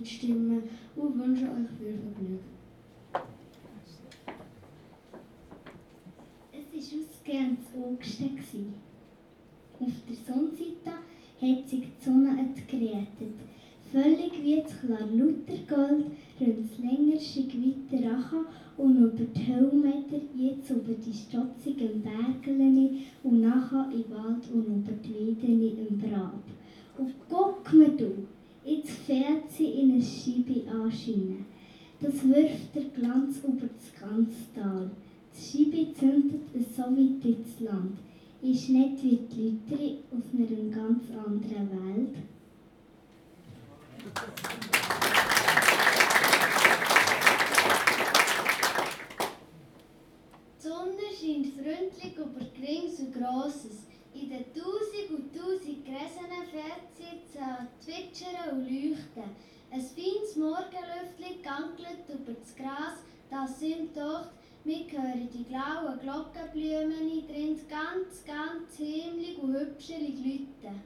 mitstimmen und wünsche euch viel Vergnügen. Es war ausgehend das Augsten. Auf der Sonnenseite hat sich die Sonne entgleitet. Völlig wie das Klarluttergold rinnt das längerste Gewitter rachen und über die Höhenmeter, jetzt über die stotzigen Bergeln und nachher im Wald und über die Weiden im Brab. Und guck mir du, jetzt fährt sie in eine Scheibe anscheinen. Das wirft der Glanz über das ganze Tal. Die Scheibe zündet so weit ins Land. Ist nicht wie die Leute aus einer ganz anderen Welt. Die Sonne scheint freundlich über Geringes und Grosses. In den tausend und tausend Gräsenen fährt sie jetzt an zwitschern und leuchten. Ein feines Morgenlüftchen gankelt über das Gras, das ihm taucht. Wir hören die blauen Glockenblumen drin, ganz, ganz himmlig und hübschelig läuten.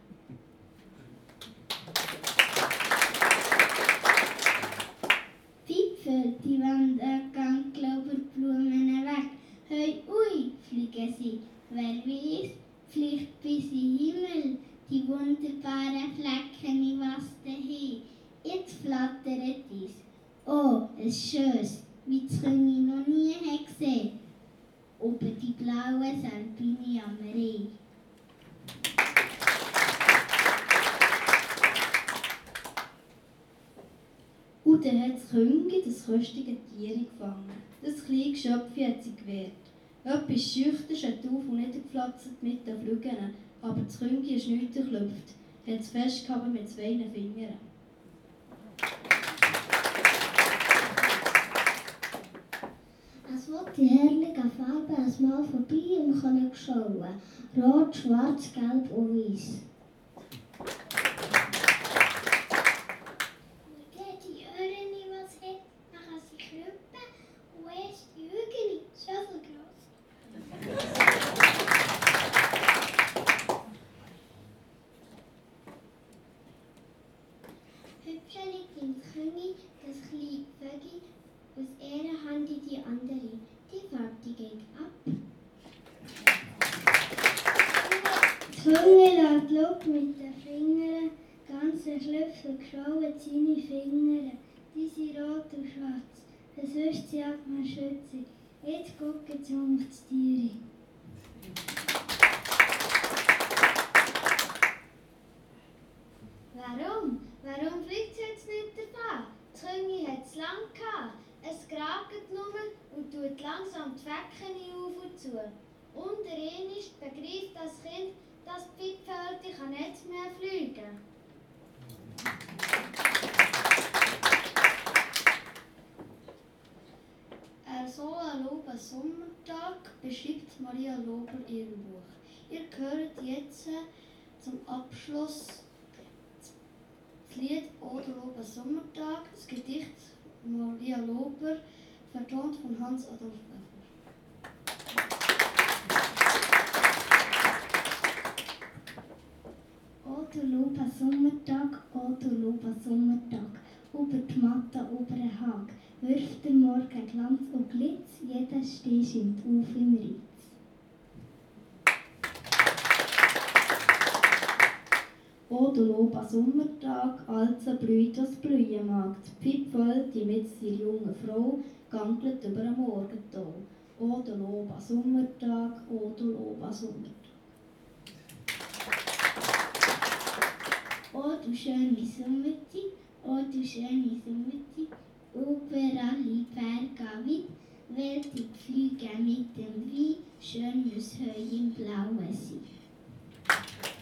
Pfeifel, die wandern ganz über die Blumen weg. Hoi, ui, fliegen sie. Wer weiß, vielleicht bis in den Himmel, die wunderbaren Flecken im Westen. Jetzt flattert es. Oh, ein schönes, wie das Königin noch nie gesehen. Über die blauen Serpine am Rhein. Und dann hat das Königin das röstige Tier gefangen. Das kleine Geschöpf hat sie gewehrt. Etwas Schüchternes hat auf und niedergeflatzt mit den Flügeln, aber das Königin ist nicht geklüpft, hat es festgehalten mit 2 Fingern. Es will die herrlichen Farben ein Mal vorbei und können schauen. Rot, schwarz, gelb und weiß. Und die Öhrchen, was hat, machen sie Knüppel und erst die Hügel, so viel gross. Hübscher liegt im Köngi das kleine Vögel aus einer Hand in die andere. Die Farbe geht ab. Das Hüngel lässt Luft mit den Fingern, ganz erschlüpft geschwollen seine Finger. Die sind rot und schwarz, das wüsste sie ab mal schützen. Jetzt gucken sie auf das Tier. Warum? Warum fliegt sie jetzt nicht davon? Das Königin hat es lang gehabt. Es kragt nur und tut langsam die Flecken auf und zu. Unter ihnen begreift das Kind, dass die Pfeiffelte nicht mehr fliegen kann. So ein lauber Sommertag beschreibt Maria Lober in ihrem Buch. Ihr hört jetzt zum Abschluss das Lied «O du lauber Sommertag», das Gedicht Maria Lober, vertont von Hans Adolf Pfeffer. O du lauber Sommertag, o du lauber Sommertag, über die Matte, über den Hag, wirft der Morgen Glanz und Glitz, jeder Steh scheint auf im Ritz. O du lauber Sommertag, also blüht, was blühen mag. Die Pfeiffelte mit ihrer jungen Frau gankelt über den Morgentau. O du lauber Sommertag, o du lauber Sommertag. O du schöne Sommerzeit, o du schöne Sommerzeit, überall in Bergen weit, weltig Flüge mit dem Wein, schön muss Heu im Blauen sein.